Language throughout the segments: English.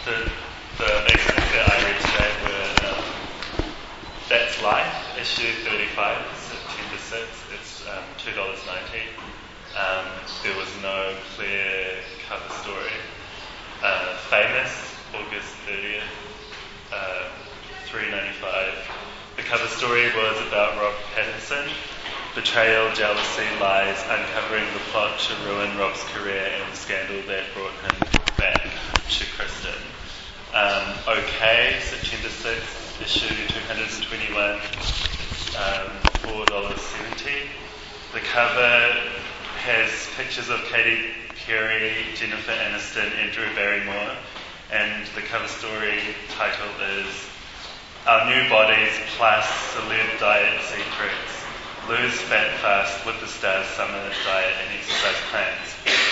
The basic things that I read today were That's Life, issue 35, September 6th. It's $2.90. There was no clear cover story. Famous, August 30th, $3.95. The cover story was about Rob Pattinson. Betrayal, jealousy, lies, uncovering the plot to ruin Rob's career and the scandal that brought him back to Kristen. OK, September 6th, issue 221, $4.70. The cover has pictures of Katy Perry, Jennifer Aniston and Drew Barrymore, and the cover story title is Our New Bodies Plus Celeb Diet Secrets. Lose fat fast with the Stars Summer Diet and Exercise Plans.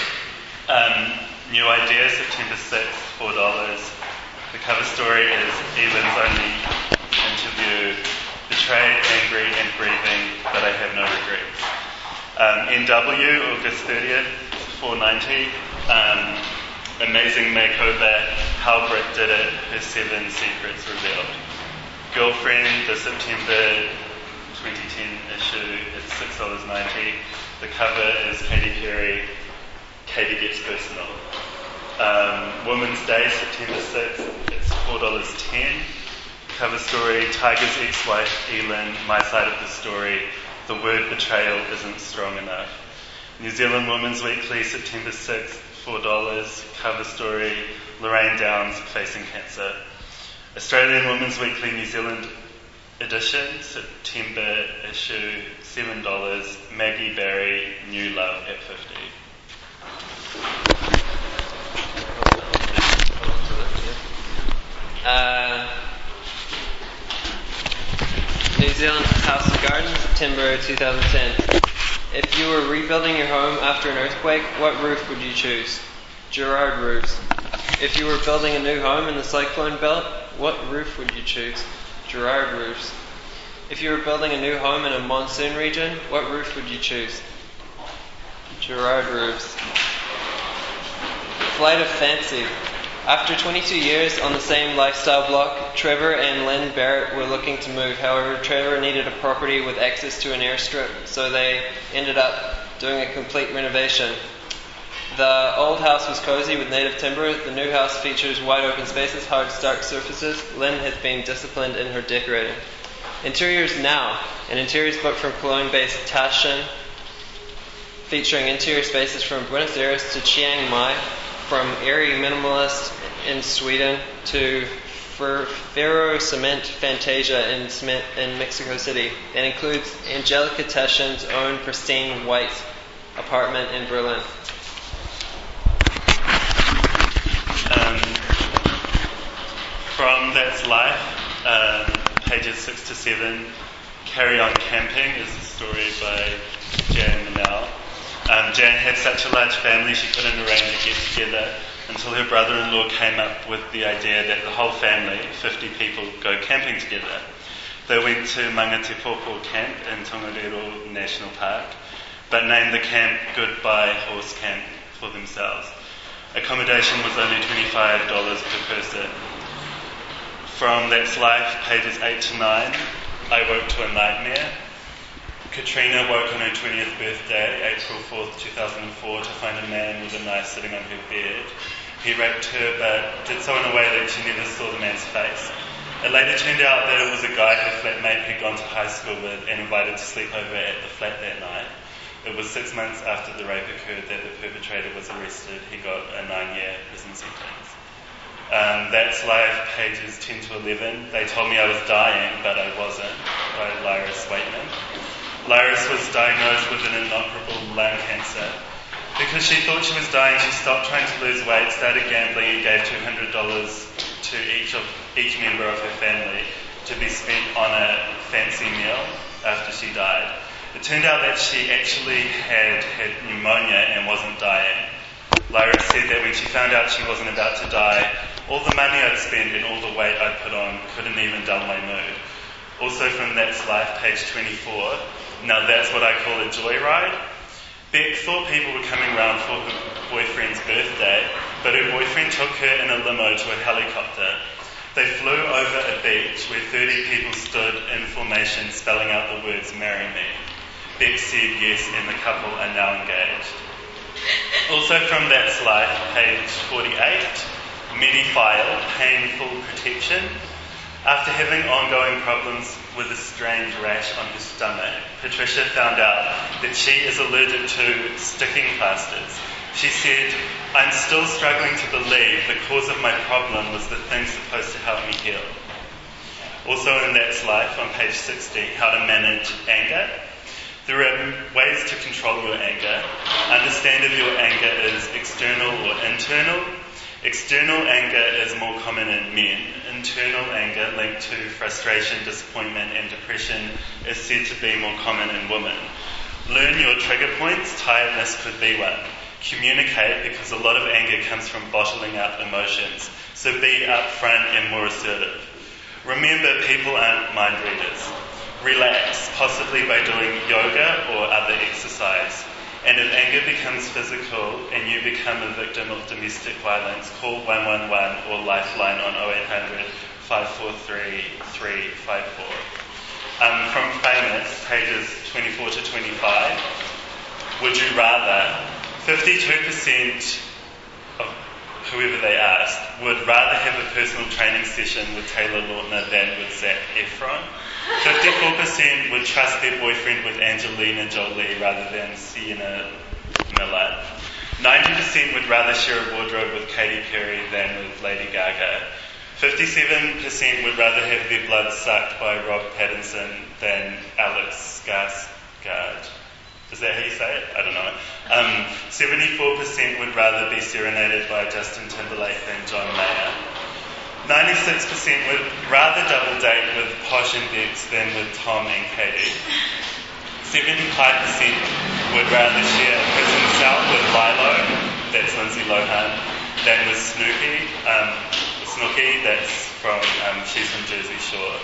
New idea, September 6th, $4. The cover story is Ellen's only interview. Betrayed, angry and grieving, but I have no regrets. NW, August 30th, $4.90. Amazing makeover, How Brit Did It, her 7 secrets revealed. Girlfriend, the September 2010 issue, it's $6.90. The cover is Katy Perry, Katy Gets Personal. Women's Day, September 6th, it's $4.10. Cover story, Tiger's ex-wife Ellen, my side of the story, the word betrayal isn't strong enough. New Zealand Women's Weekly, September 6th, $4. Cover story, Lorraine Downs facing cancer. Australian Women's Weekly, New Zealand edition, September issue, $7. Maggie Barry, New Love at 50. New Zealand House and Garden, September 2010. If you were rebuilding your home after an earthquake, what roof would you choose? Gerard Roofs. If you were building a new home in the cyclone belt, what roof would you choose? Gerard Roofs. If you were building a new home in a monsoon region, what roof would you choose? Gerard Roofs. Flight of Fancy. After 22 years on the same lifestyle block, Trevor and Lynn Barrett were looking to move. However, Trevor needed a property with access to an airstrip, so they ended up doing a complete renovation. The old house was cozy with native timber. The new house features wide open spaces, hard stark surfaces. Lynn has been disciplined in her decorating. Interiors Now, an interiors book from Cologne-based Taschen, featuring interior spaces from Buenos Aires to Chiang Mai, from airy minimalist in Sweden to Ferro Cement Fantasia in Mexico City. It includes Angelica Taschen's own pristine white apartment in Berlin. From That's Life, pages 6 to 7, Carry On Camping is a story by Jan Manel. Jan had such a large family she couldn't arrange a get-together until her brother-in-law came up with the idea that the whole family, 50 people, go camping together. They went to Mangatipopo Camp in Tongariro National Park, but named the camp Goodbye Horse Camp for themselves. Accommodation was only $25 per person. From That's Life, pages 8 to 9, I Woke to a Nightmare. Katrina woke on her 20th birthday, April 4th, 2004, to find a man with a knife sitting on her bed. He raped her, but did so in a way that she never saw the man's face. It later turned out that it was a guy her flatmate had gone to high school with and invited to sleep over at the flat that night. It was 6 months after the rape occurred that the perpetrator was arrested. He got a 9-year prison sentence. That's Life, pages 10 to 11. They told me I was dying, but I wasn't, by Lyra Swaitman. Lyris was diagnosed with an inoperable lung cancer. Because she thought she was dying, she stopped trying to lose weight, started gambling and gave $200 to each member of her family to be spent on a fancy meal after she died. It turned out that she actually had pneumonia and wasn't dying. Lyra said that when she found out she wasn't about to die, all the money I'd spent and all the weight I'd put on couldn't even dull my mood. Also from That's Life, page 24, now that's what I call a joyride. Beck thought people were coming round for her boyfriend's birthday, but her boyfriend took her in a limo to a helicopter. They flew over a beach where 30 people stood in formation spelling out the words, "Marry me." Beck said yes, and the couple are now engaged. Also from that slide, page 48, Mediphile, painful protection. After having ongoing problems with a strange rash on her stomach, Patricia found out that she is allergic to sticking plasters. She said, "I'm still struggling to believe the cause of my problem was the thing supposed to help me heal." Also in that slide, on page 60, how to manage anger. There are ways to control your anger. Understand if your anger is external or internal. External anger is more common in men. Internal anger, linked to frustration, disappointment and depression, is said to be more common in women. Learn your trigger points. Tiredness could be one. Communicate, because a lot of anger comes from bottling up emotions. So be upfront and more assertive. Remember, people aren't mind readers. Relax, possibly by doing yoga or other exercise. And if anger becomes physical and you become a victim of domestic violence, call 111 or Lifeline on 0800 543 354. From Famous, pages 24 to 25. Would you rather? 52% of whoever they asked would rather have a personal training session with Taylor Lautner than with Zac Efron. 54% would trust their boyfriend with Angelina Jolie rather than Sienna Miller. 90% would rather share a wardrobe with Katy Perry than with Lady Gaga. 57% would rather have their blood sucked by Rob Pattinson than Alex Skarsgård. Is that how you say it? I don't know. 74% would rather be serenaded by Justin Timberlake than John Mayer. 96% would rather double date with Posh and Bex than with Tom and Katie. 75% would rather share a prison cell with Lilo, that's Lindsay Lohan, than with Snooki, that's from, she's from Jersey Shore.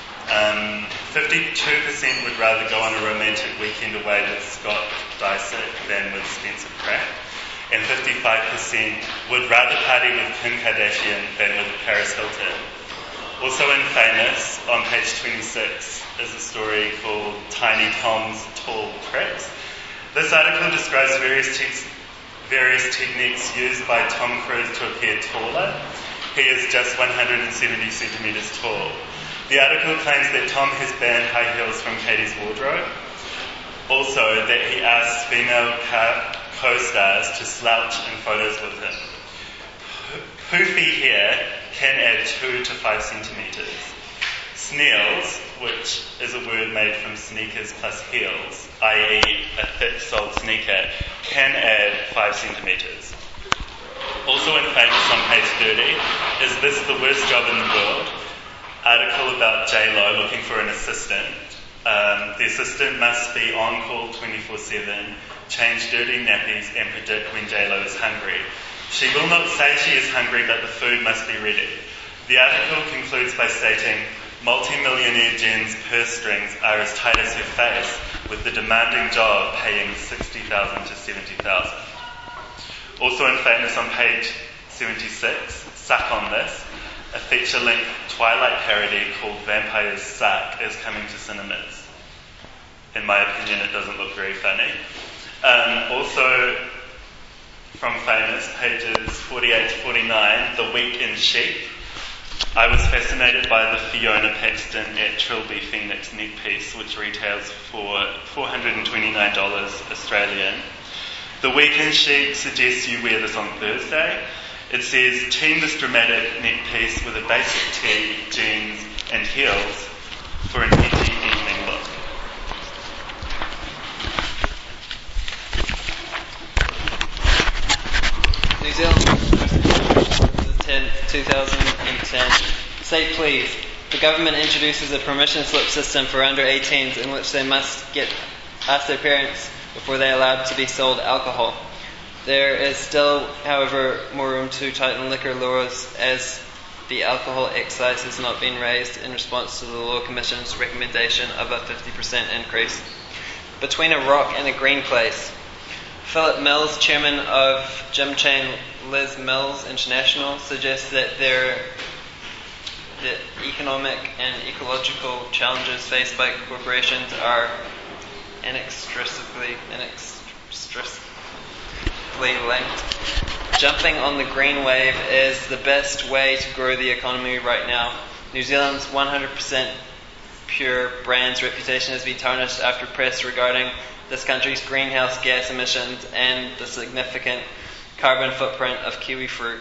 52% would rather go on a romantic weekend away with Scott Disick than with Spencer Pratt. And 55% would rather party with Kim Kardashian than with Paris Hilton. Also in Famous, on page 26, is a story called Tiny Tom's Tall Tricks. This article describes various techniques used by Tom Cruise to appear taller. He is just 170 centimetres tall. The article claims that Tom has banned high heels from Katie's wardrobe. Also, that he asks female co-stars to slouch in photos with him. Poofy hair can add 2 to 5 centimetres. Snails, which is a word made from sneakers plus heels, i.e. a thick-soled sneaker, can add 5 centimetres. Also in Famous on page 30, is this the worst job in the world? Article about J-Lo looking for an assistant. The assistant must be on call 24/7, change dirty nappies and predict when J-Lo is hungry. She will not say she is hungry, but the food must be ready. The article concludes by stating, multi-millionaire Jen's purse strings are as tight as her face, with the demanding job paying $60,000 to $70,000. Also in Famous on page 76, Suck on This, a feature-length Twilight parody called Vampires Suck is coming to cinemas. In my opinion, it doesn't look very funny. Also from Famous, pages 48 to 49, The Week in Sheep. I was fascinated by the Fiona Paxton at Trilby Phoenix neck piece, which retails for $429 Australian. The Week in Sheep suggests you wear this on Thursday. It says, team this dramatic neck piece with a basic tee, jeans and heels for an edgy evening look. New Zealand 2010. Say please. The government introduces a permission slip system for under 18s in which they must ask their parents before they are allowed to be sold alcohol. There is still, however, more room to tighten liquor laws as the alcohol excise has not been raised in response to the Law Commission's recommendation of a 50% increase. Between a rock and a green place. Philip Mills, chairman of Jim Chain Liz Mills International suggests that the economic and ecological challenges faced by corporations are inextricably linked. Jumping on the green wave is the best way to grow the economy right now. New Zealand's 100% pure brand's reputation has been tarnished after press regarding this country's greenhouse gas emissions and the significant carbon footprint of kiwi fruit.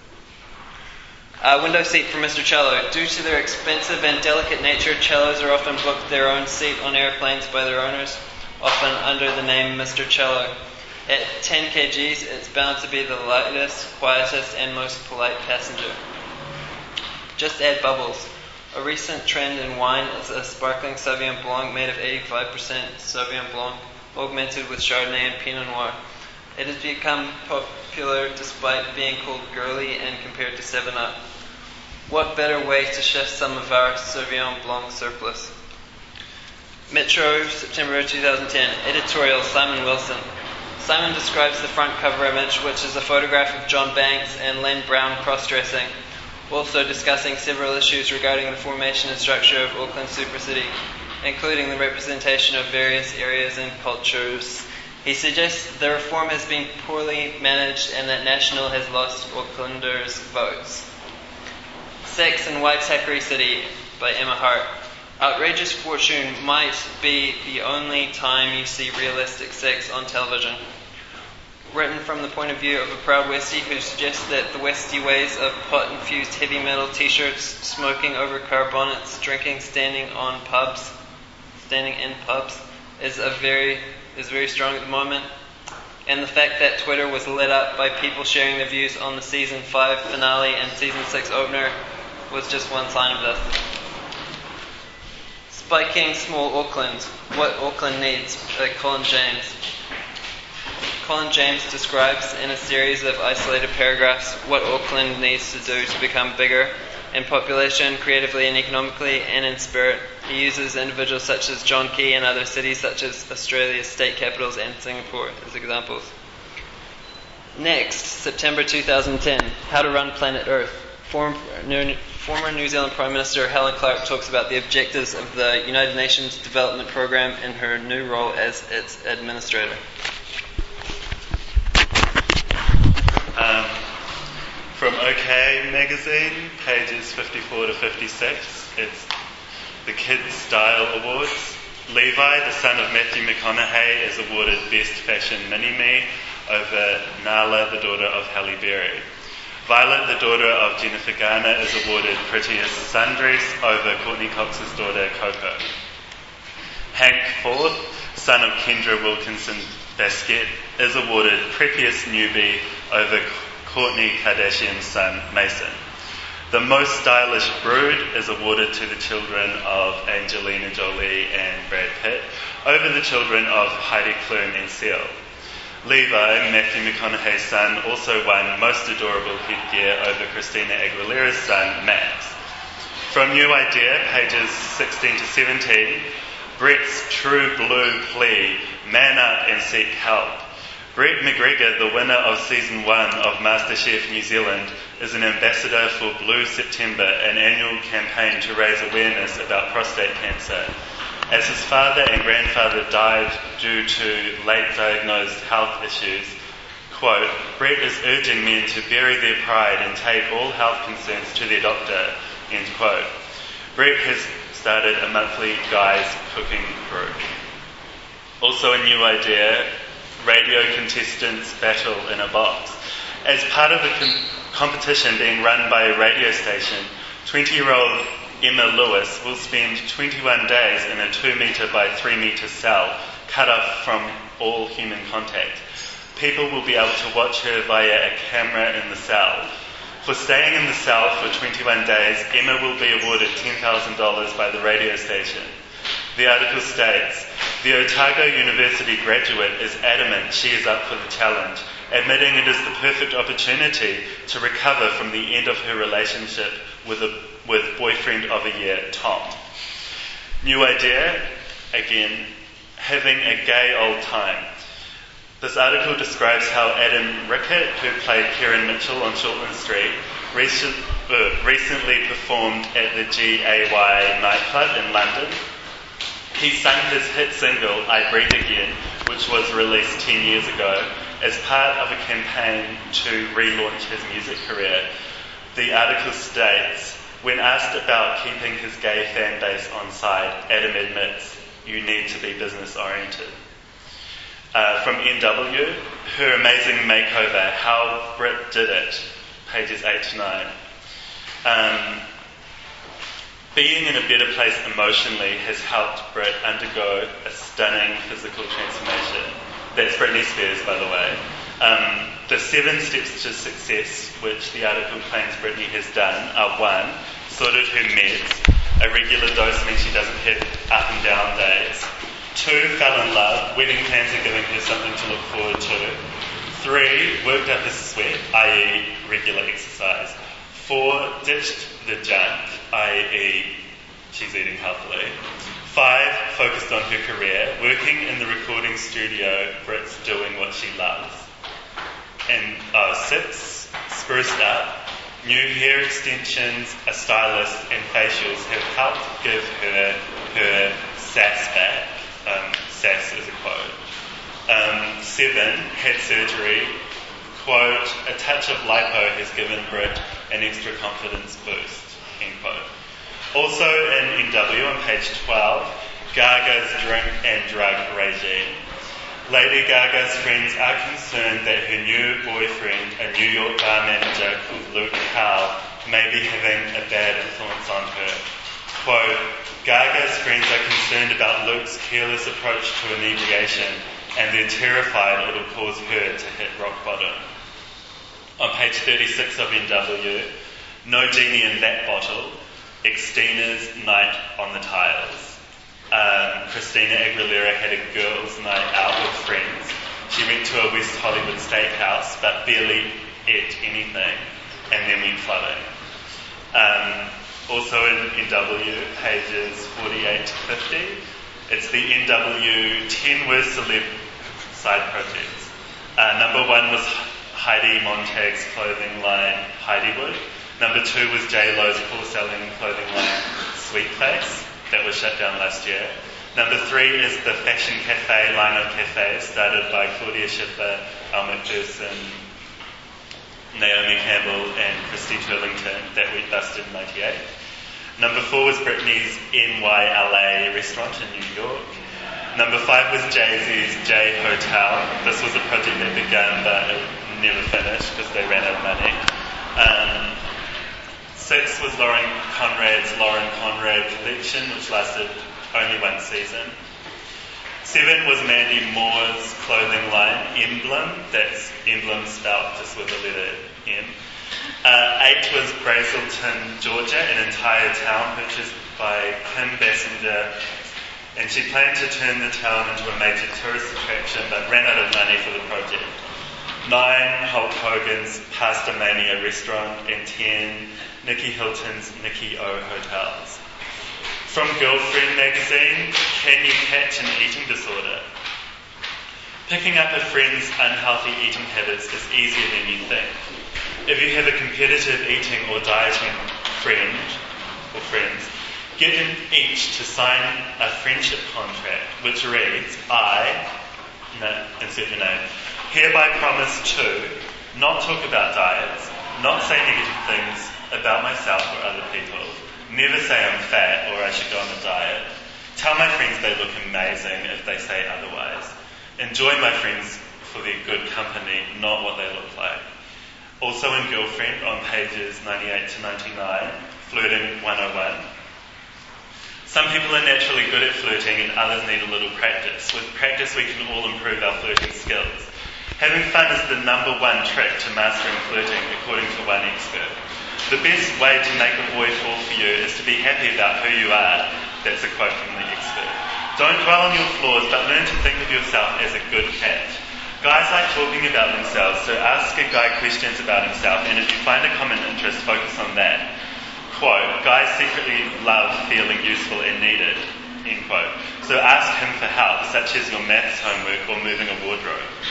Window seat for Mr. Cello. Due to their expensive and delicate nature, cellos are often booked their own seat on airplanes by their owners, often under the name Mr. Cello. At 10 kgs, it's bound to be the lightest, quietest, and most polite passenger. Just add bubbles. A recent trend in wine is a sparkling Sauvignon Blanc made of 85% Sauvignon Blanc, augmented with Chardonnay and Pinot Noir. It has become popular despite being called girly and compared to 7-Up. What better way to shift some of our Sauvignon Blanc surplus? Metro, September 2010. Editorial, Simon Wilson. Simon describes the front cover image, which is a photograph of John Banks and Len Brown cross-dressing, also discussing several issues regarding the formation and structure of Auckland Super City, including the representation of various areas and cultures. He suggests the reform has been poorly managed and that National has lost Aucklanders' votes. Sex in Waitakere City by Emma Hart. Outrageous fortune might be the only time you see realistic sex on television. Written from the point of view of a proud Westie who suggests that the Westie ways of pot-infused heavy metal t-shirts, smoking over car bonnets, drinking standing in pubs, is very strong at the moment. And the fact that Twitter was lit up by people sharing their views on the Season 5 finale and Season 6 opener was just one sign of this. Spiking Small Auckland. What Auckland needs. Colin James. Colin James describes in a series of isolated paragraphs what Auckland needs to do to become bigger in population, creatively and economically, and in spirit. He uses individuals such as John Key and other cities such as Australia's state capitals and Singapore as examples. Next, September 2010, How to Run Planet Earth. Former New Zealand Prime Minister Helen Clark talks about the objectives of the United Nations Development Programme in her new role as its administrator. From OK Magazine, pages 54 to 56, it's the Kids Style Awards. Levi, the son of Matthew McConaughey, is awarded Best Fashion Mini-Me over Nala, the daughter of Halle Berry. Violet, the daughter of Jennifer Garner, is awarded Prettiest Sundress over Courtney Cox's daughter Coco. Hank Ford, son of Kendra Wilkinson Baskett, is awarded Preppiest Newbie over Kourtney Kardashian's son Mason. The Most Stylish Brood is awarded to the children of Angelina Jolie and Brad Pitt over the children of Heidi Klum and Seal. Levi, Matthew McConaughey's son, also won Most Adorable Headgear over Christina Aguilera's son Max. From New Idea, pages 16 to 17, Brett's true blue plea, man up and seek help. Brett McGregor, the winner of Season 1 of MasterChef New Zealand, is an ambassador for Blue September, an annual campaign to raise awareness about prostate cancer. As his father and grandfather died due to late diagnosed health issues, quote, Brett is urging men to bury their pride and take all health concerns to their doctor, end quote. Brett has started a monthly guys cooking group. Also a new idea, radio contestants battle in a box. As part of the competition being run by a radio station, 20-year-old Emma Lewis will spend 21 days in a 2 metre by 3 metre cell, cut off from all human contact. People will be able to watch her via a camera in the cell. For staying in the cell for 21 days, Emma will be awarded $10,000 by the radio station. The article states, the Otago University graduate is adamant she is up for the challenge, admitting it is the perfect opportunity to recover from the end of her relationship with boyfriend of a year, Tom. New idea, again, having a gay old time. This article describes how Adam Rickett, who played Kieran Mitchell on Shortland Street, recently performed at the GAY nightclub in London. He sang his hit single, I Breathe Again, which was released 10 years ago, as part of a campaign to relaunch his music career. The article states, when asked about keeping his gay fan base on side, Adam admits, you need to be business oriented. From NW, her amazing makeover, How Brit Did It, pages 8 to 9. Being in a better place emotionally has helped Brit undergo a stunning physical transformation. That's Britney Spears, by the way. The 7 steps to success, which the article claims Britney has done, are 1, sorted her meds. A regular dose means she doesn't have up and down days. 2, fell in love. Wedding plans are giving her something to look forward to. 3, worked up a sweat, i.e. regular exercise. 4, ditched the junk, i.e. she's eating healthily. 5, focused on her career. Working in the recording studio, Brit's doing what she loves. And 6, spruced up. New hair extensions, a stylist, and facials have helped give her sass back. Sass is a quote. 7, had surgery. Quote, a touch of lipo has given Brit an extra confidence boost. End quote. Also in NW on page 12, Gaga's drink and drug regime. Lady Gaga's friends are concerned that her new boyfriend, a New York bar manager called Luke Cowell, may be having a bad influence on her. Quote, Gaga's friends are concerned about Luke's careless approach to inebriation and they're terrified it'll cause her to hit rock bottom. On page 36 of NW, no genie in that bottle, Xtina's night on the tiles. Christina Aguilera had a girls' night out with friends. She went to a West Hollywood steakhouse but barely ate anything and then went flooding. Also in NW, pages 48 to 50, it's the NW 10 Worst Celeb side projects. Number 1 was Heidi Montag's clothing line, Heidiwood. Number 2 was J-Lo's full-selling clothing line, Sweet Face, that was shut down last year. Number 3 is the Fashion Cafe line of cafes, started by Claudia Schiffer, Elle Macpherson, Naomi Campbell and Christy Turlington, that went bust in 98. Number 4 was Britney's NYLA restaurant in New York. Number 5 was Jay-Z's J Hotel. This was a project that began but it never finished because they ran out of money. 6 was Lauren Conrad's Lauren Conrad collection, which lasted only 1 season. 7 was Mandy Moore's clothing line, Emblem. That's Emblem spelled just with the letter M. 8 was Brazelton, Georgia, an entire town purchased by Kim Basinger, and she planned to turn the town into a major tourist attraction but ran out of money for the project. 9, Hulk Hogan's Pasta Mania restaurant, and 10, Nikki Hilton's Nikki O hotels. From Girlfriend magazine, can you catch an eating disorder? Picking up a friend's unhealthy eating habits is easier than you think. If you have a competitive eating or dieting friend or friends, get them each to sign a friendship contract which reads, insert your name, hereby promise to not talk about diets, not say negative things about myself or other people, never say I'm fat or I should go on a diet, tell my friends they look amazing if they say otherwise, enjoy my friends for their good company, not what they look like. Also in Girlfriend, on pages 98 to 99, Flirting 101. Some people are naturally good at flirting and others need a little practice. With practice we can all improve our flirting skills. Having fun is the number 1 trick to mastering flirting, according to one expert. The best way to make a boy fall for you is to be happy about who you are. That's a quote from the expert. Don't dwell on your flaws, but learn to think of yourself as a good catch. Guys like talking about themselves, so ask a guy questions about himself, and if you find a common interest, focus on that. Quote, guys secretly love feeling useful and needed, end quote. So ask him for help, such as your maths homework or moving a wardrobe.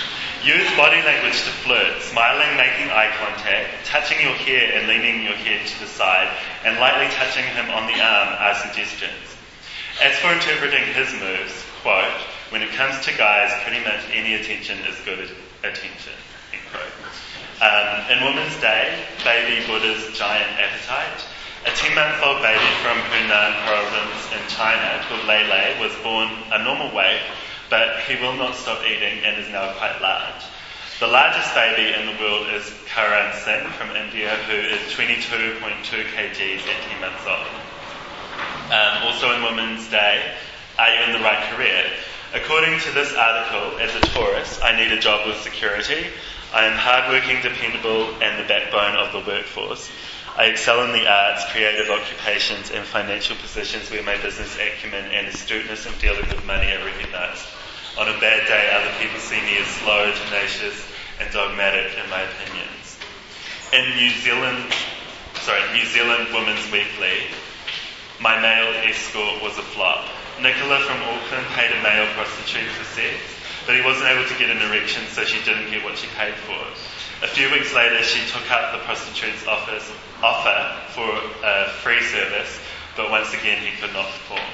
Use body language to flirt, smiling, making eye contact, touching your hair and leaning your head to the side, and lightly touching him on the arm are suggestions. As for interpreting his moves, quote, when it comes to guys, pretty much any attention is good attention, end quote. In Women's Day, baby Buddha's giant appetite. A 10-month-old baby from Hunan province in China called Lei Lei was born a normal weight, but he will not stop eating and is now quite large. The largest baby in the world is Karan Singh from India, who is 22.2 kgs at 10 months old. Also in Women's Day, are you in the right career? According to this article, as a tourist, I need a job with security. I am hardworking, dependable, and the backbone of the workforce. I excel in the arts, creative occupations, and financial positions where my business acumen and astuteness in dealing with money are recognised. On a bad day, other people see me as slow, tenacious, and dogmatic in my opinions. In New Zealand Women's Weekly, my male escort was a flop. Nicola from Auckland paid a male prostitute for sex, but he wasn't able to get an erection, so she didn't get what she paid for. A few weeks later, she took up the prostitute's offer for a free service, but once again, he could not perform.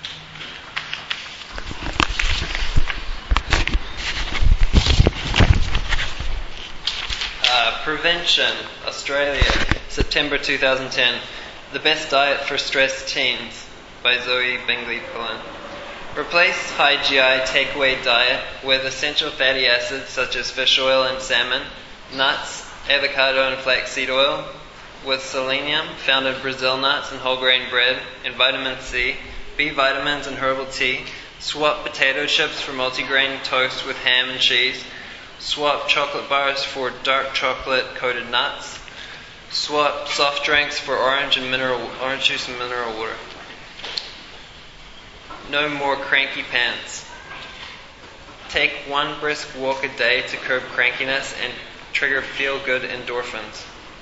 Prevention, Australia, September 2010. The Best Diet for Stressed Teens by Zoe Bingley-Pullen. Replace high GI takeaway diet with essential fatty acids such as fish oil and salmon, nuts, avocado and flaxseed oil, with selenium found in Brazil nuts and whole grain bread, and vitamin C, B vitamins and herbal tea. Swap potato chips for multigrain toast with ham and cheese. Swap chocolate bars for dark chocolate coated nuts. Swap soft drinks for orange juice and mineral water. No more cranky pants. Take one brisk walk a day to curb crankiness and trigger feel-good endorphins.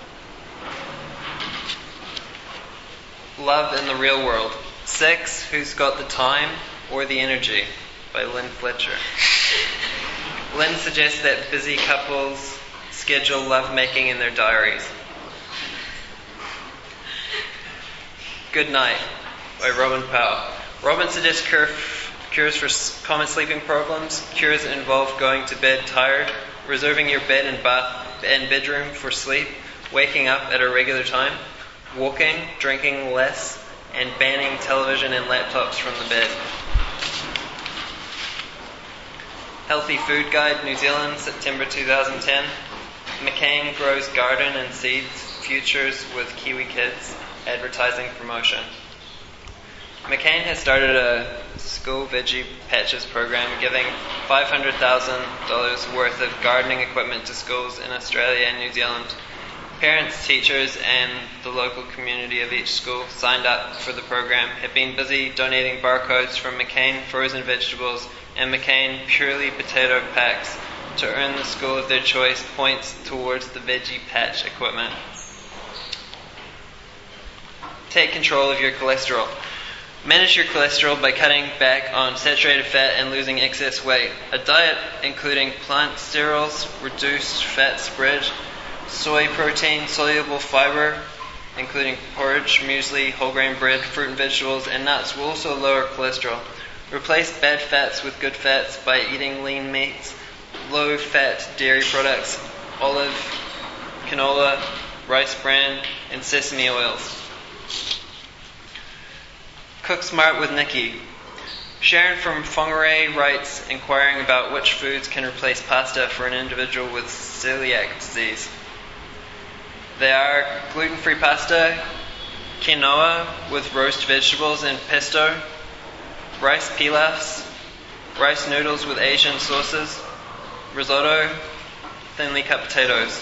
Love in the Real World. Sex, Who's Got the Time or the Energy? By Lynn Fletcher. Lynn suggests that busy couples schedule lovemaking in their diaries. Good Night by Robin Powell. Robin suggests cures for common sleeping problems. Cures involve going to bed tired, reserving your bed and bath and bedroom for sleep, waking up at a regular time, walking, drinking less, and banning television and laptops from the bed. Healthy Food Guide, New Zealand, September 2010. McCain grows garden and seeds futures with Kiwi kids. Advertising promotion. McCain has started a school veggie patches program giving $500,000 worth of gardening equipment to schools in Australia and New Zealand. Parents, teachers, and the local community of each school signed up for the program have been busy donating barcodes from McCain frozen vegetables and McCain purely potato packs to earn the school of their choice points towards the veggie patch equipment. Take control of your cholesterol. Manage your cholesterol by cutting back on saturated fat and losing excess weight. A diet including plant sterols, reduced fat spread, soy protein, soluble fiber, including porridge, muesli, whole grain bread, fruit and vegetables, and nuts will also lower cholesterol. Replace bad fats with good fats by eating lean meats, low-fat dairy products, olive, canola, rice bran, and sesame oils. Cook Smart with Nikki. Sharon from Whangarei writes inquiring about which foods can replace pasta for an individual with celiac disease. They are gluten-free pasta, quinoa with roast vegetables and pesto, rice pilafs, rice noodles with Asian sauces, risotto, thinly cut potatoes.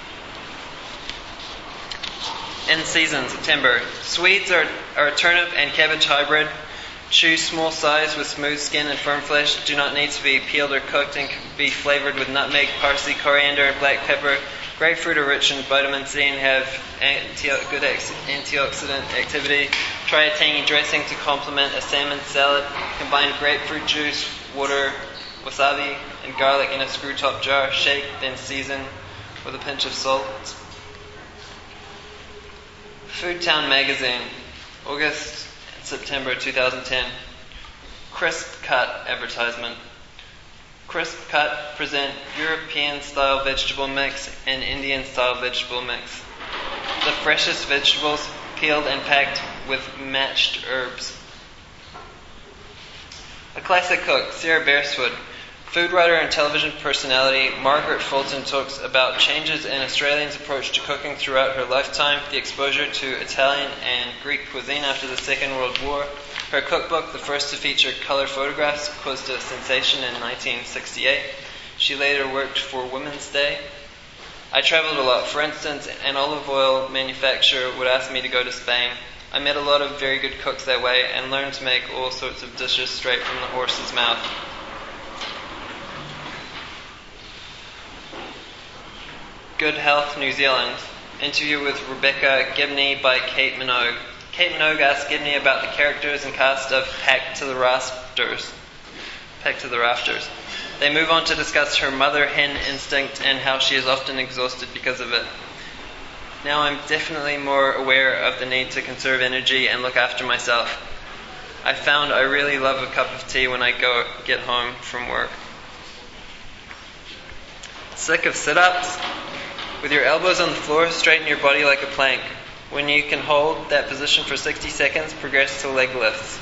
In season, September. Swedes are a turnip and cabbage hybrid. Choose small size with smooth skin and firm flesh. Do not need to be peeled or cooked and can be flavored with nutmeg, parsley, coriander, and black pepper. Grapefruit are rich in vitamin C and have good antioxidant activity. Try a tangy dressing to complement a salmon salad. Combine grapefruit juice, water, wasabi, and garlic in a screw-top jar. Shake, then season with a pinch of salt. Food Town magazine, August and September 2010. Crisp Cut advertisement. Crisp Cut present European-style vegetable mix and Indian-style vegetable mix. The freshest vegetables, peeled and packed with matched herbs. A classic cook, Sarah Beresford. Food writer and television personality Margaret Fulton talks about changes in Australians' approach to cooking throughout her lifetime, the exposure to Italian and Greek cuisine after the Second World War. Her cookbook, the first to feature colour photographs, caused a sensation in 1968. She later worked for Women's Day. I travelled a lot. For instance, an olive oil manufacturer would ask me to go to Spain. I met a lot of very good cooks that way and learned to make all sorts of dishes straight from the horse's mouth. Good Health New Zealand. Interview with Rebecca Gibney by Kate Minogue. Kate Minogue asked Gibney about the characters and cast of Packed to the Rafters. They move on to discuss her mother hen instinct and how she is often exhausted because of it. Now I'm definitely more aware of the need to conserve energy and look after myself. I found I really love a cup of tea when I get home from work. Sick of sit-ups? With your elbows on the floor, straighten your body like a plank. When you can hold that position for 60 seconds, progress to leg lifts.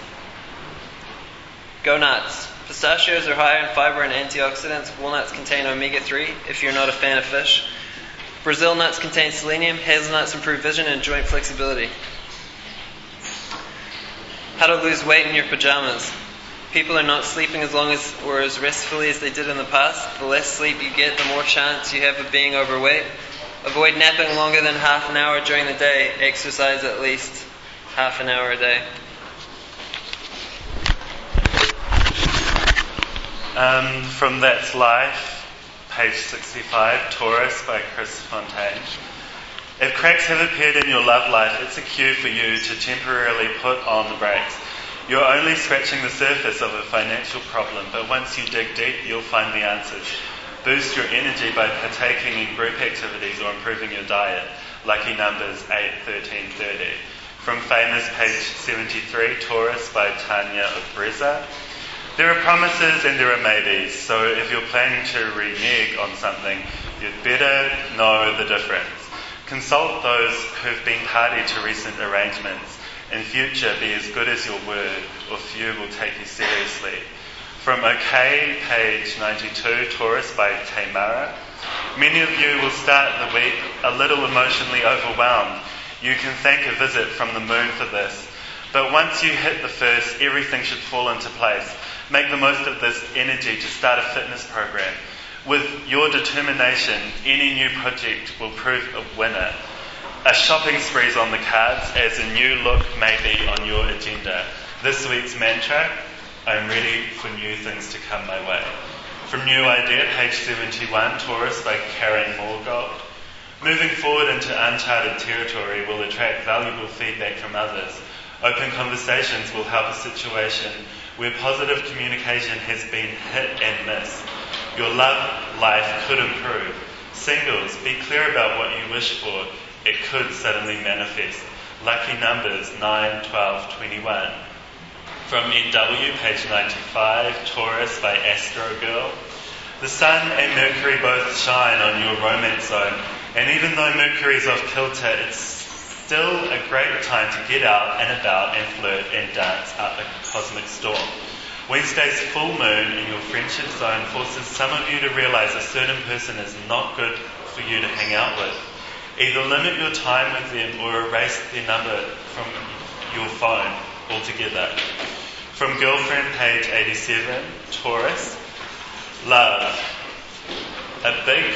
Go nuts. Pistachios are high in fiber and antioxidants. Walnuts contain omega-3, if you're not a fan of fish. Brazil nuts contain selenium. Hazelnuts improve vision and joint flexibility. How to lose weight in your pajamas. People are not sleeping as long as or as restfully as they did in the past. The less sleep you get, the more chance you have of being overweight. Avoid napping longer than half an hour during the day. Exercise at least half an hour a day. From That's Life, page 65, Taurus by Chris Fontaine. If cracks have appeared in your love life, it's a cue for you to temporarily put on the brakes. You're only scratching the surface of a financial problem, but once you dig deep, you'll find the answers. Boost your energy by partaking in group activities or improving your diet. Lucky numbers 8, 13, 30. From Famous, page 73, Taurus by Tanya Obreza. There are promises and there are maybes, so if you're planning to renege on something, you'd better know the difference. Consult those who've been party to recent arrangements. In future, be as good as your word, or few will take you seriously. From OK, page 92, Taurus by Tamara. Many of you will start the week a little emotionally overwhelmed. You can thank a visit from the moon for this. But once you hit the first, everything should fall into place. Make the most of this energy to start a fitness program. With your determination, any new project will prove a winner. A shopping spree is on the cards as a new look may be on your agenda. This week's mantra, I'm ready for new things to come my way. From New Idea, page 71, Taurus by Karen Morgold. Moving forward into uncharted territory will attract valuable feedback from others. Open conversations will help a situation where positive communication has been hit and miss. Your love life could improve. Singles, be clear about what you wish for. It could suddenly manifest. Lucky numbers 9, 12, 21. From NW, page 95, Taurus by Astro Girl. The Sun and Mercury both shine on your romance zone, and even though Mercury's off kilter, it's still a great time to get out and about and flirt and dance up a cosmic storm. Wednesday's full moon in your friendship zone forces some of you to realise a certain person is not good for you to hang out with. Either limit your time with them or erase their number from your phone altogether. From Girlfriend, page 87, Taurus. Love. A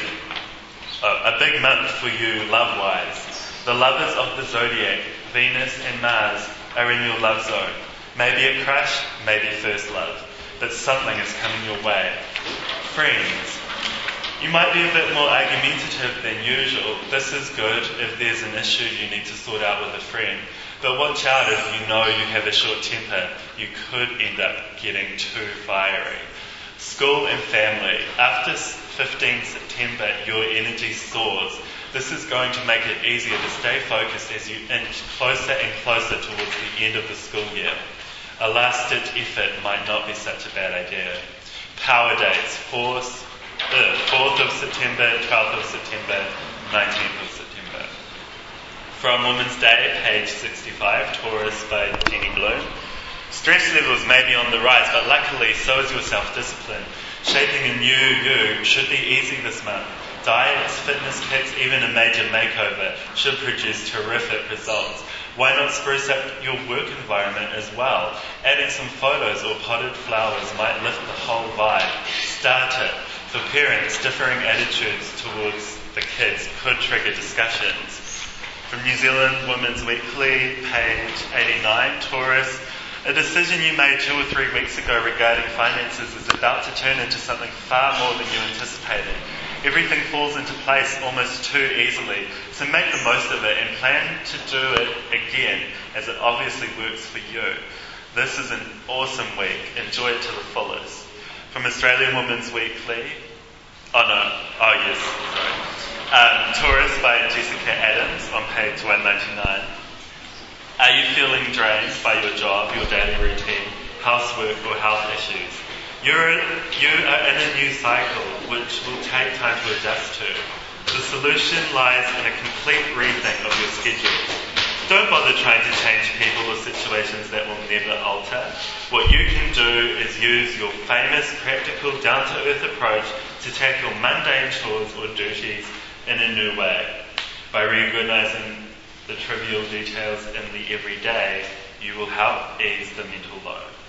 big month for you love-wise. The lovers of the zodiac, Venus and Mars, are in your love zone. Maybe a crush, maybe first love, but something is coming your way. Friends. You might be a bit more argumentative than usual. This is good if there's an issue you need to sort out with a friend. But watch out if you know you have a short temper. You could end up getting too fiery. School and family. After 15 September, your energy soars. This is going to make it easier to stay focused as you inch closer and closer towards the end of the school year. A last-ditch effort might not be such a bad idea. Power dates, 4th of September, 12th of September, 19th of September. From Women's Day, page 65, Taurus by Jenny Bloom. Stress levels may be on the rise, but luckily so is your self-discipline. Shaping a new you should be easy this month. Diets, fitness kits, even a major makeover should produce terrific results. Why not spruce up your work environment as well? Adding some photos or potted flowers might lift the whole vibe. Star tip: for parents, differing attitudes towards the kids could trigger discussions. From New Zealand Women's Weekly, page 89, Taurus. A decision you made 2 or 3 weeks ago regarding finances is about to turn into something far more than you anticipated. Everything falls into place almost too easily, so make the most of it and plan to do it again, as it obviously works for you. This is an awesome week. Enjoy it to the fullest. From Australian Women's Weekly, Taurus by Jessica Adams on page 199. Are you feeling drained by your job, your daily routine, housework or health issues? You are in a new cycle which will take time to adjust to. The solution lies in a complete rethink of your schedule. Don't bother trying to change people or situations that will never alter. What you can do is use your famous, practical, down-to-earth approach to tackle mundane chores or duties in a new way. By reorganizing the trivial details in the everyday, you will help ease the mental load.